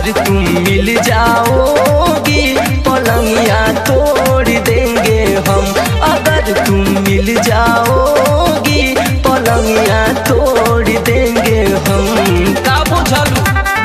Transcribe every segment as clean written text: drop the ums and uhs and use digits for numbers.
अगर तुम मिल जाओगी पलंगिया तोड़ देंगे हम। अगर तुम मिल जाओगी पलंगिया तोड़ देंगे हम। का बुझलू?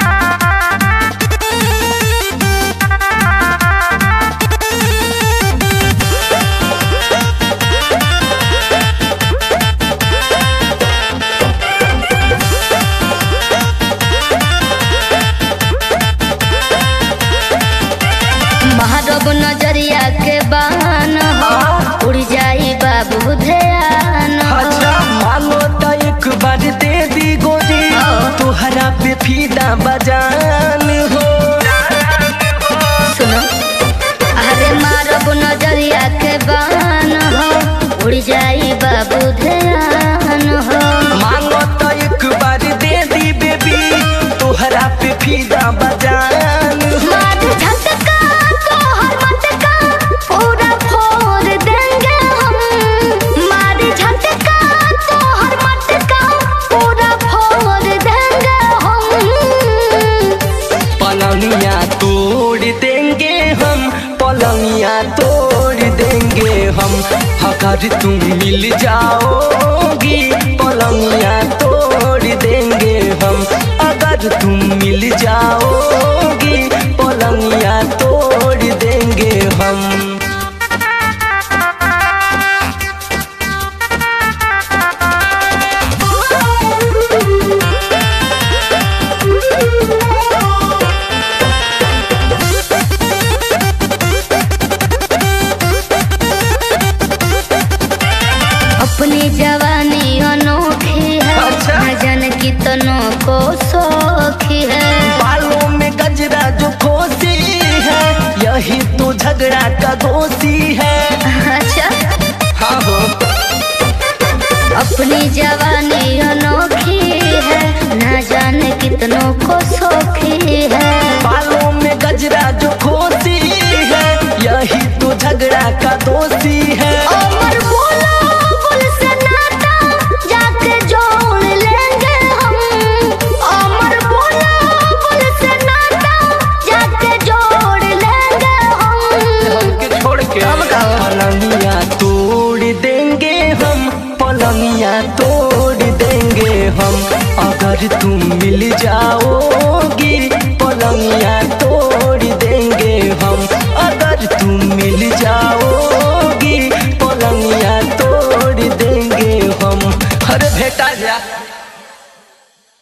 महारब नजरिया के बान हो उड़ जाई बाबू ध्यान हो। अच्छा मानो तो एक बार दे दी गोरी तुहरा पे फीदा बजान हो। सुनो अरे मारब नजरिया के बान हो उड़ जाई बाबू ध्यान हो। मानो तो एक बार दे दी बेबी तुहरा पे फीदा बजान हो। मार झटका तो हर मटका पूरा फोड़ देंगे हम। मार झटका तो हर मटका पूरा फोड़ देंगे हम। पलंगिया तोड़ देंगे हम। पलंगिया तोड़ देंगे हम। अगर तुम मिल जाओगी पलंगिया तोड़ देंगे हम। अगर तुम मिल जाओगी पलंगिया तोड़ देंगे हम। अपनी जवानी अनोखी है। अच्छा। न जाने कितनों को सौखी है। बालों में गजरा जो खोसी है यही तो झगड़ा का दोषी है। अच्छा हाँ हो अपनी जवानी अनोखी है। न जाने कितनों को सौखी है। बालों में गजरा जो खोसी है यही तो झगड़ा का दोषी है। अमर बोला बोल से नाता जाके जोड़ लेंगे हम। अमर बोला बोल से नाता जाके जोड़ लेंगे हम। के छोड़ के पलंगिया तोड़ देंगे हम। पलंगिया तोड़ देंगे हम। अगर तुम मिल